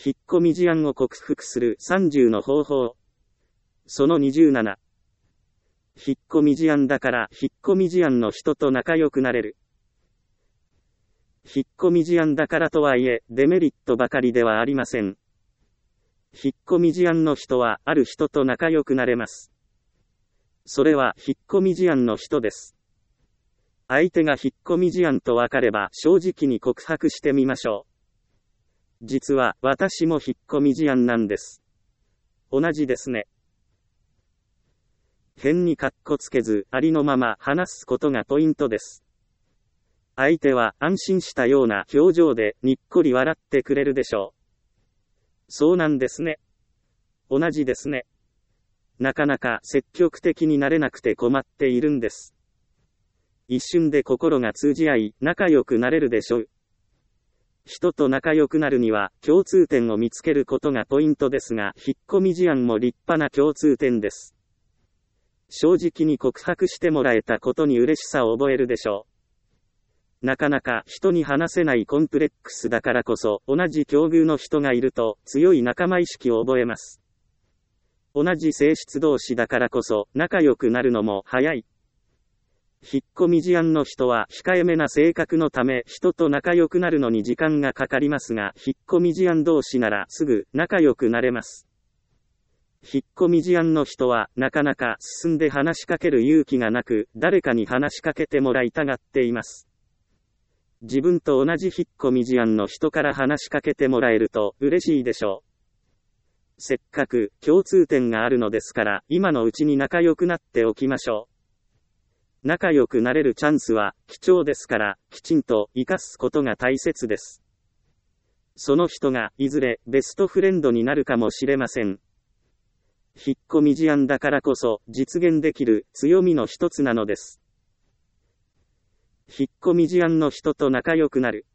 引っ込み思案を克服する30の方法。その27。引っ込み思案だから引っ込み思案の人と仲良くなれる。引っ込み思案だからとはいえ、デメリットばかりではありません。引っ込み思案の人は、ある人と仲良くなれます。それは、引っ込み思案の人です。相手が引っ込み思案とわかれば、正直に告白してみましょう。実は、私も引っ込み思案なんです。同じですね。変にかっこつけず、ありのまま話すことがポイントです。相手は安心したような表情でにっこり笑ってくれるでしょう。そうなんですね。同じですね。なかなか積極的になれなくて困っているんです。一瞬で心が通じ合い、仲良くなれるでしょう。人と仲良くなるには共通点を見つけることがポイントですが、引っ込み思案も立派な共通点です。正直に告白してもらえたことに嬉しさを覚えるでしょう。なかなか人に話せないコンプレックスだからこそ、同じ境遇の人がいると強い仲間意識を覚えます。同じ性質同士だからこそ仲良くなるのも早い。引っ込み思案の人は控えめな性格のため人と仲良くなるのに時間がかかりますが、引っ込み思案同士ならすぐ仲良くなれます。引っ込み思案の人はなかなか進んで話しかける勇気がなく、誰かに話しかけてもらいたがっています。自分と同じ引っ込み思案の人から話しかけてもらえると嬉しいでしょう。せっかく共通点があるのですから、今のうちに仲良くなっておきましょう。仲良くなれるチャンスは貴重ですから、きちんと活かすことが大切です。その人がいずれベストフレンドになるかもしれません。引っ込み思案だからこそ実現できる強みの一つなのです。引っ込み思案の人と仲良くなる。